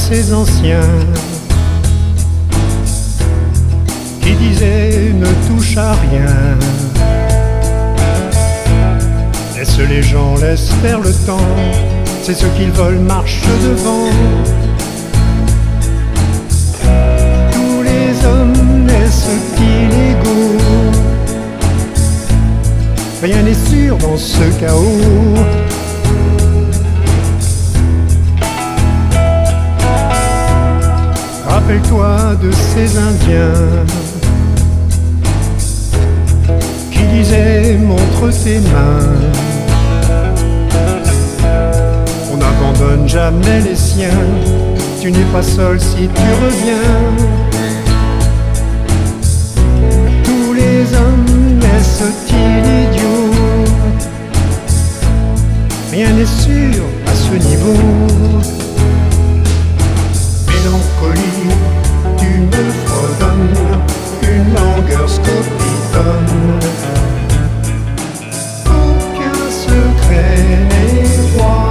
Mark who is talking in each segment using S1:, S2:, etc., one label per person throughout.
S1: ces anciens qui disaient ne touche à rien. Laisse les gens, laisse faire le temps, c'est ce qu'ils veulent, marche devant. Tous les hommes naissent-ils égaux? Rien n'est sûr dans ce chaos. Rappelle-toi de ces Indiens qui disaient montre tes mains. On n'abandonne jamais les siens, tu n'es pas seul si tu reviens. Tous les hommes naissent-ils idiots? Rien n'est sûr à ce niveau. Mélancolie, tu me fredonnes une langueur scopitone. Aucun secret n'est roi.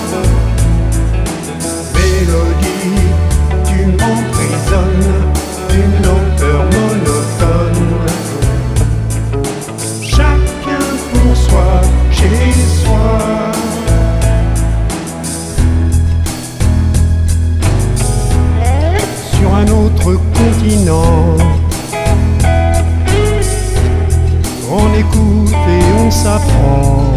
S1: Mélodie, tu m'emprisonnes d'une lenteur monotone. Chacun pour soi, chez soi. Sur un autre continent, on écoute et on s'apprend.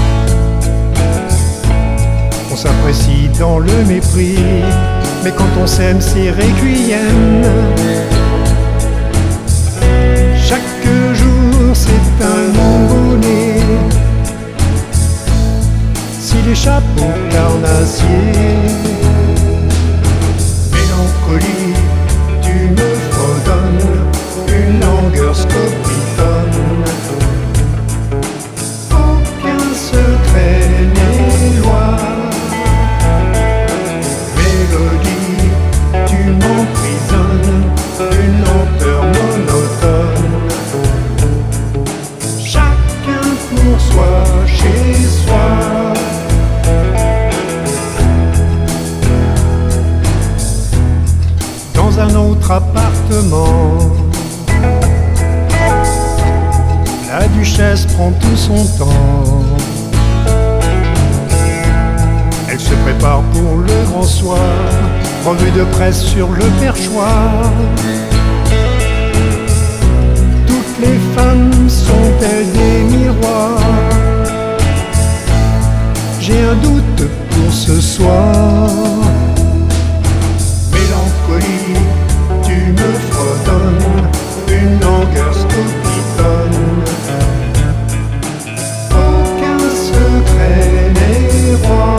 S1: On s'apprécie dans le mépris, mais quand on s'aime c'est requiem. Chaque jour c'est un nouveau-né, s'il échappe au carnassier. Mélancolie, tu me fredonnes une langueur scopitone. Aucun secret n'est loi. Mélodie, tu m'emprisonnes d'une lenteur monotone. Chacun pour soi, chez soi. Dans un autre appartement, la duchesse prend tout son temps. Elle se prépare pour le grand soir, revue de presse sur le perchoir. Toutes les femmes sont-elles des miroirs? J'ai un doute pour ce soir. Mélancolie, tu me fredonnes une langueur scopitone. Aucun secret n'est roi.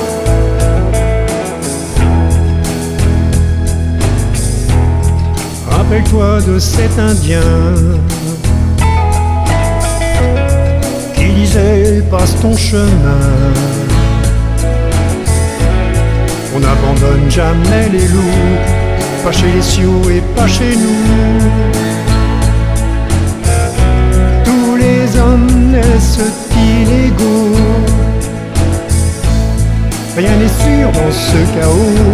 S1: Rappelle-toi de cet Indien qui disait passe ton chemin. On n'abandonne jamais les loups, pas chez les Sioux et pas chez nous. Tous les hommes naissent-ils égaux? Rien n'est sûr dans ce chaos.